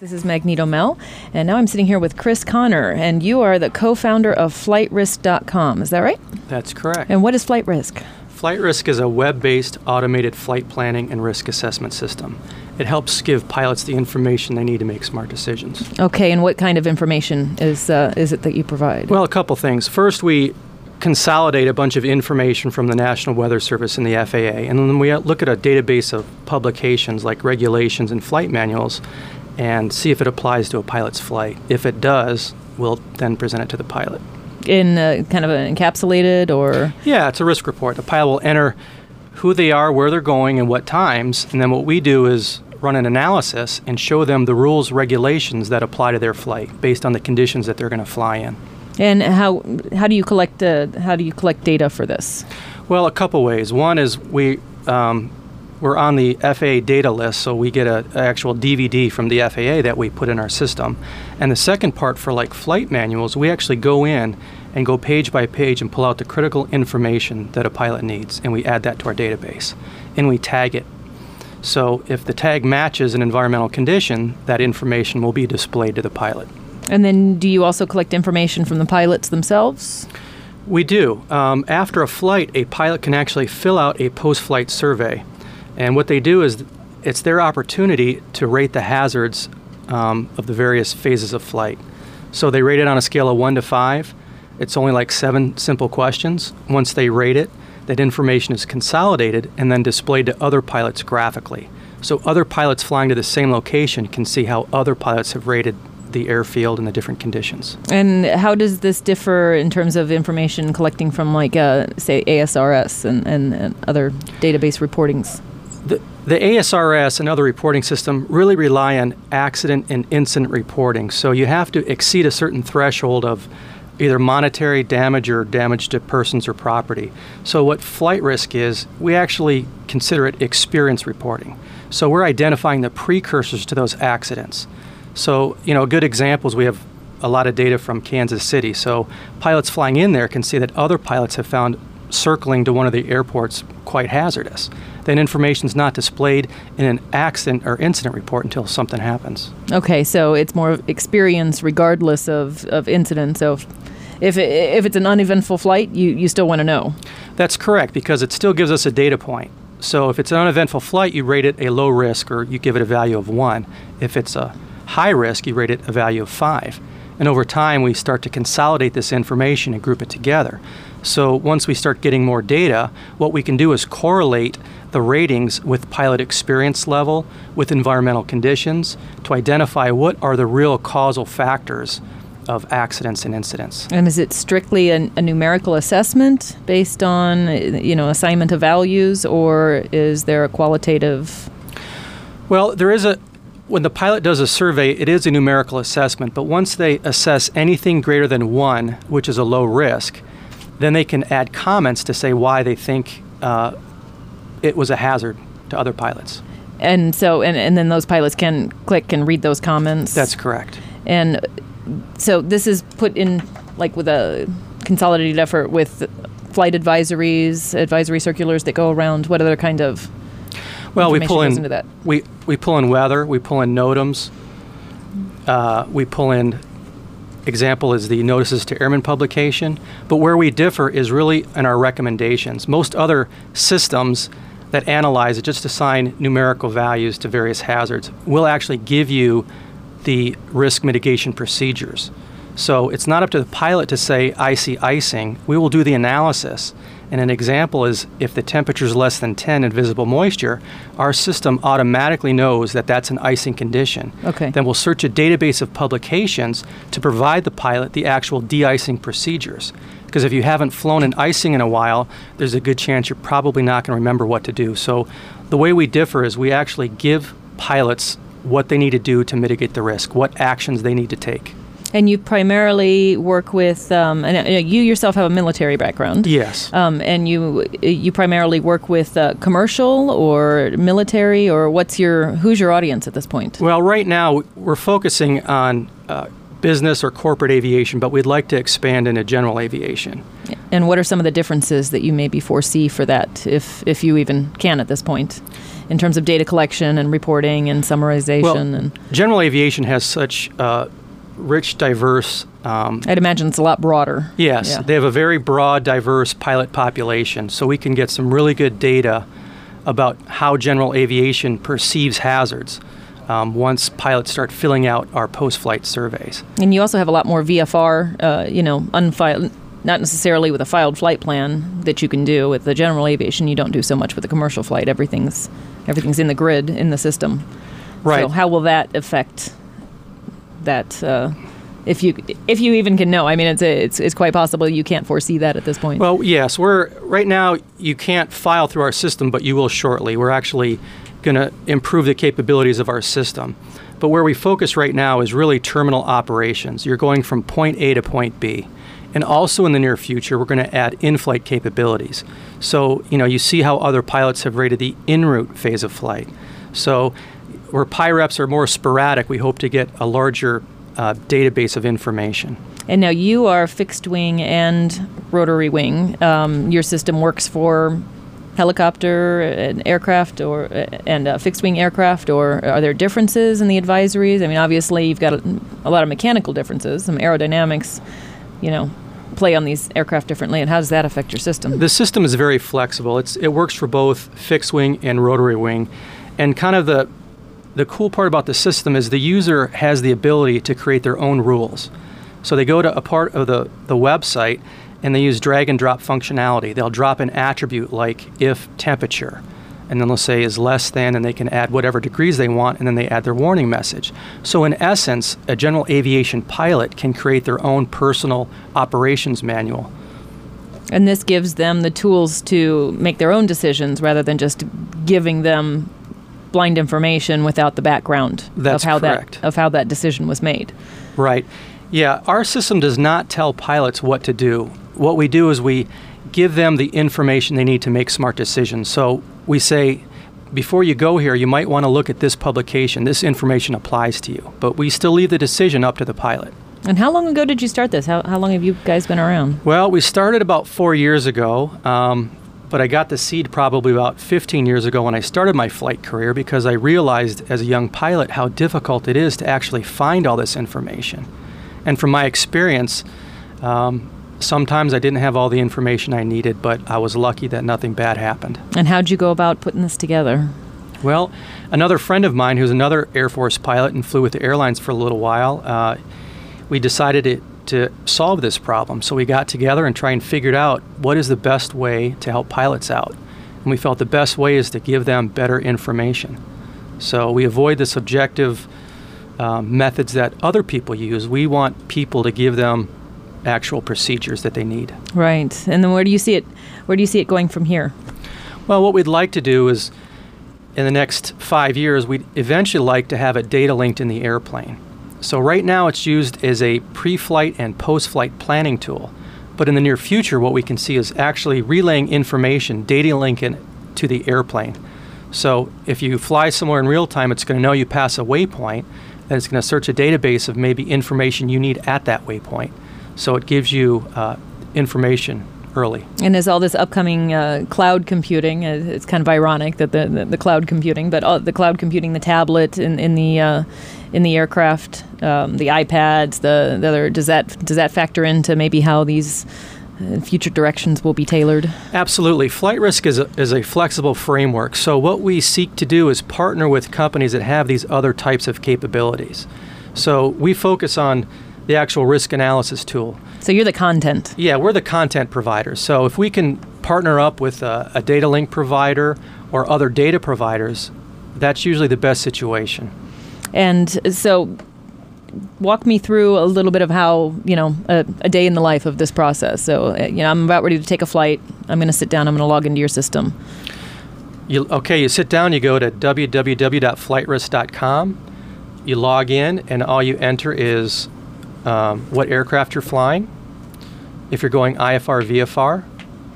This is Magneto Mel, and now I'm sitting here with Chris Connor, and you are the co-founder of FlightRisk.com. Is that right? That's correct. And what is FlightRisk? FlightRisk is a web-based automated flight planning and risk assessment system. It helps give pilots the information they need to make smart decisions. Okay, and what kind of information is it that you provide? Well, a couple things. First, we consolidate a bunch of information from the National Weather Service and the FAA, and then we look at a database of publications like regulations and flight manuals and see if it applies to a pilot's flight. If it does, we'll then present it to the pilot. In kind of an encapsulated or? Yeah, it's a risk report. The pilot will enter who they are, where they're going, and what times, and then what we do is run an analysis and show them the rules, regulations that apply to their flight based on the conditions that they're going to fly in. And how do you collect data for this? Well, a couple ways. One is we're on the FAA data list, so we get an actual DVD from the FAA that we put in our system. And the second part for like flight manuals, we actually go in and go page by page and pull out the critical information that a pilot needs, and we add that to our database, and we tag it. So if the tag matches an environmental condition, that information will be displayed to the pilot. And then do you also collect information from the pilots themselves? We do. After a flight, a pilot can actually fill out a post-flight survey. And what they do is it's their opportunity to rate the hazards of the various phases of flight. So they rate it on a scale of 1 to 5. It's only like 7 simple questions. Once they rate it, that information is consolidated and then displayed to other pilots graphically. So other pilots flying to the same location can see how other pilots have rated the airfield and the different conditions. And how does this differ in terms of information collecting from like, say, ASRS and other database reportings? The ASRS and other reporting system really rely on accident and incident reporting. So you have to exceed a certain threshold of either monetary damage or damage to persons or property. So what flight risk is, we actually consider it experience reporting. So we're identifying the precursors to those accidents. So, a good example is we have a lot of data from Kansas City. So pilots flying in there can see that other pilots have found circling to one of the airports quite hazardous. Then information is not displayed in an accident or incident report until something happens. Okay, so it's more experience regardless of incident. So if it's an uneventful flight, you still want to know. That's correct, because it still gives us a data point. So if it's an uneventful flight, you rate it a low risk or you give it a value of 1. If it's a high risk, you rate it a value of 5. And over time, we start to consolidate this information and group it together. So once we start getting more data, what we can do is correlate the ratings with pilot experience level, with environmental conditions, to identify what are the real causal factors of accidents and incidents. And is it strictly a numerical assessment based on, assignment of values, or is there a qualitative? Well, when the pilot does a survey, it is a numerical assessment, but once they assess anything greater than 1, which is a low risk, then they can add comments to say why they think it was a hazard to other pilots. And so, and then those pilots can click and read those comments? That's correct. And so this is put in like with a consolidated effort with flight advisories, advisory circulars that go around. What other kind of information goes into that? We pull in weather, we pull in NOTAMs, we pull in, example is the Notices to Airmen publication, but where we differ is really in our recommendations. Most other systems that analyze it just assign numerical values to various hazards will actually give you the risk mitigation procedures. So it's not up to the pilot to say, I see icing. We will do the analysis. And an example is if the temperature is less than 10 and visible moisture, our system automatically knows that that's an icing condition. Okay. Then we'll search a database of publications to provide the pilot the actual de-icing procedures. Because if you haven't flown in icing in a while, there's a good chance you're probably not going to remember what to do. So the way we differ is we actually give pilots what they need to do to mitigate the risk, what actions they need to take. And you primarily work with, and you yourself have a military background. Yes. And you primarily work with commercial or military, or who's your audience at this point? Well, right now we're focusing on business or corporate aviation, but we'd like to expand into general aviation. And what are some of the differences that you maybe foresee for that, if you even can at this point? in terms of data collection and reporting and summarization? Well, general aviation has such rich, diverse... I'd imagine it's a lot broader. Yes, yeah. They have a very broad, diverse pilot population, so we can get some really good data about how general aviation perceives hazards once pilots start filling out our post-flight surveys. And you also have a lot more VFR, unfiled, not necessarily with a filed flight plan that you can do. With the general aviation, you don't do so much with the commercial flight. Everything's in the grid, in the system. Right. So how will that affect that? If you even can know, I mean, it's quite possible you can't foresee that at this point. Well, yes, right now you can't file through our system, but you will shortly. We're actually going to improve the capabilities of our system. But where we focus right now is really terminal operations. You're going from point A to point B. And also in the near future, we're going to add in-flight capabilities. So, you see how other pilots have rated the en route phase of flight. So where PIREPs are more sporadic, we hope to get a larger database of information. And now you are fixed wing and rotary wing. Your system works for helicopter and aircraft and fixed wing aircraft, or are there differences in the advisories? I mean, obviously you've got a lot of mechanical differences, some aerodynamics, play on these aircraft differently, and how does that affect your system? The system is very flexible. It works for both fixed wing and rotary wing, and kind of the cool part about the system is the user has the ability to create their own rules. So they go to a part of the website and they use drag and drop functionality. They'll drop an attribute like if temperature, and then they'll say is less than, and they can add whatever degrees they want, and then they add their warning message. So in essence, a general aviation pilot can create their own personal operations manual. And this gives them the tools to make their own decisions rather than just giving them blind information without the background of how that decision was made. Right. Yeah, our system does not tell pilots what to do. What we do is we give them the information they need to make smart decisions. So we say, before you go here, you might want to look at this publication. This information applies to you. But we still leave the decision up to the pilot. And how long ago did you start this? How long have you guys been around? Well, we started about 4 years ago. But I got the seed probably about 15 years ago when I started my flight career, because I realized as a young pilot how difficult it is to actually find all this information. And from my experience, sometimes I didn't have all the information I needed, but I was lucky that nothing bad happened. And how'd you go about putting this together? Well, another friend of mine who's another Air Force pilot and flew with the airlines for a little while, we decided to solve this problem. So we got together and tried and figured out what is the best way to help pilots out. And we felt the best way is to give them better information. So we avoid the subjective methods that other people use. We want people to give them actual procedures that they need. Right. And then where do you see it? Where do you see it going from here? Well, what we'd like to do is, in the next 5 years, we'd eventually like to have it data linked in the airplane. So right now it's used as a pre-flight and post-flight planning tool. But in the near future, what we can see is actually relaying information, data linking to the airplane. So if you fly somewhere in real time, it's going to know you pass a waypoint, and it's going to search a database of maybe information you need at that waypoint. So it gives you information early. And as all this upcoming cloud computing, it's kind of ironic that the cloud computing, but the cloud computing, the tablet in the aircraft, the iPads, the other, does that factor into maybe how these future directions will be tailored? Absolutely. Flight Risk is a flexible framework. So what we seek to do is partner with companies that have these other types of capabilities. So we focus on the actual risk analysis tool. So you're the content. Yeah, we're the content providers. So if we can partner up with a data link provider or other data providers, that's usually the best situation. And so walk me through a little bit of how, a day in the life of this process. So, I'm about ready to take a flight. I'm going to sit down. I'm going to log into your system. You sit down, you go to www.flightrisk.com. You log in, and all you enter is what aircraft you're flying, if you're going IFR, VFR,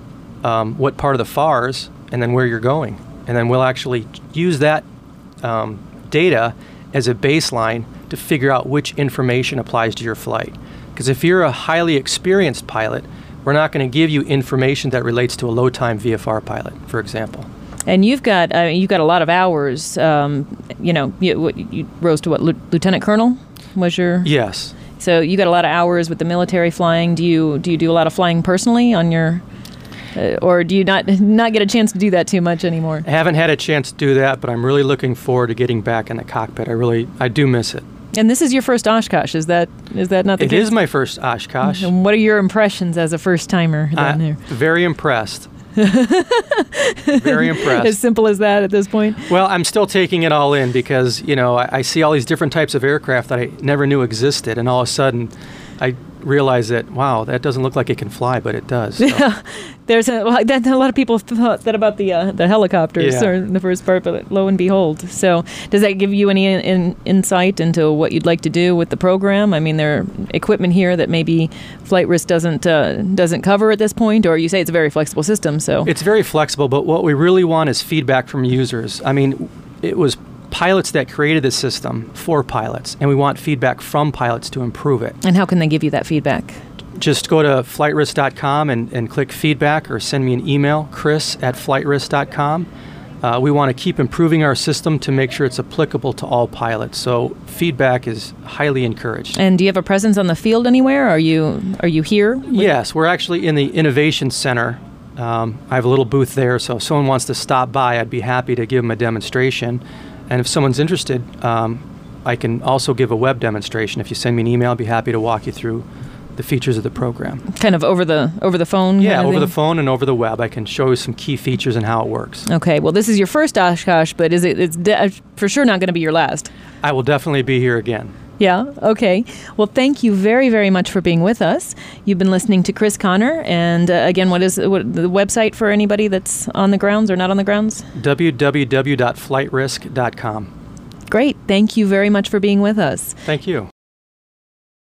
what part of the FARs, and then where you're going. And then we'll actually use that data as a baseline to figure out which information applies to your flight. Because if you're a highly experienced pilot, we're not going to give you information that relates to a low-time VFR pilot, for example. And you've got a lot of hours. You rose to what, Lieutenant Colonel was your? Yes. So you got a lot of hours with the military flying. Do you do a lot of flying personally on your, or do you not get a chance to do that too much anymore? I haven't had a chance to do that, but I'm really looking forward to getting back in the cockpit. I do miss it. And this is your first Oshkosh, is that not the case? It is my first Oshkosh. And what are your impressions as a first-timer down there? Very impressed. Very impressed. As simple as that at this point? Well, I'm still taking it all in because, I see all these different types of aircraft that I never knew existed, and all of a sudden I realize that, wow, that doesn't look like it can fly, but it does. So. Yeah, there's a lot of people thought that about the helicopters or the first part, but lo and behold. So does that give you any insight into what you'd like to do with the program? I mean, there are equipment here that maybe Flight Risk doesn't cover at this point, or you say it's a very flexible system. So it's very flexible, but what we really want is feedback from users. I mean, it was pilots that created the system for pilots, and we want feedback from pilots to improve it. And how can they give you that feedback? Just go to flightrisk.com and click feedback, or send me an email, chris@flightrisk.com. We want to keep improving our system to make sure it's applicable to all pilots. So feedback is highly encouraged. And do you have a presence on the field anywhere? Are you here? Yes, we're actually in the Innovation Center. I have a little booth there, so if someone wants to stop by, I'd be happy to give them a demonstration. And if someone's interested, I can also give a web demonstration. If you send me an email, I'd be happy to walk you through the features of the program. Kind of over the phone? Yeah, over the phone and over the web. I can show you some key features and how it works. Okay, well, this is your first Oshkosh, but it's for sure not going to be your last. I will definitely be here again. Yeah, okay. Well, thank you very, very much for being with us. You've been listening to Chris Conner, and again, what is the website for anybody that's on the grounds or not on the grounds? www.flightrisk.com. Great. Thank you very much for being with us. Thank you.